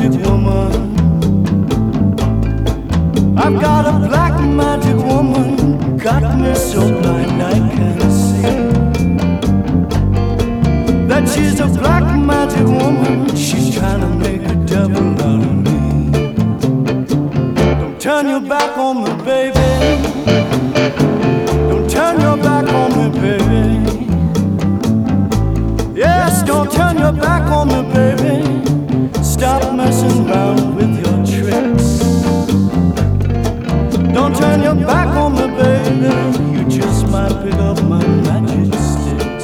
magic woman. I've got a black magic woman, got me so blind I can't see that she's a black magic woman. She's trying to make a devil out of me. Don't turn your back on me, baby. Don't turn your back on me, baby. Yes, don't turn your back on me, baby. Stop messing around with your tricks. Don't turn your back on me, baby. You just might pick up my magic sticks.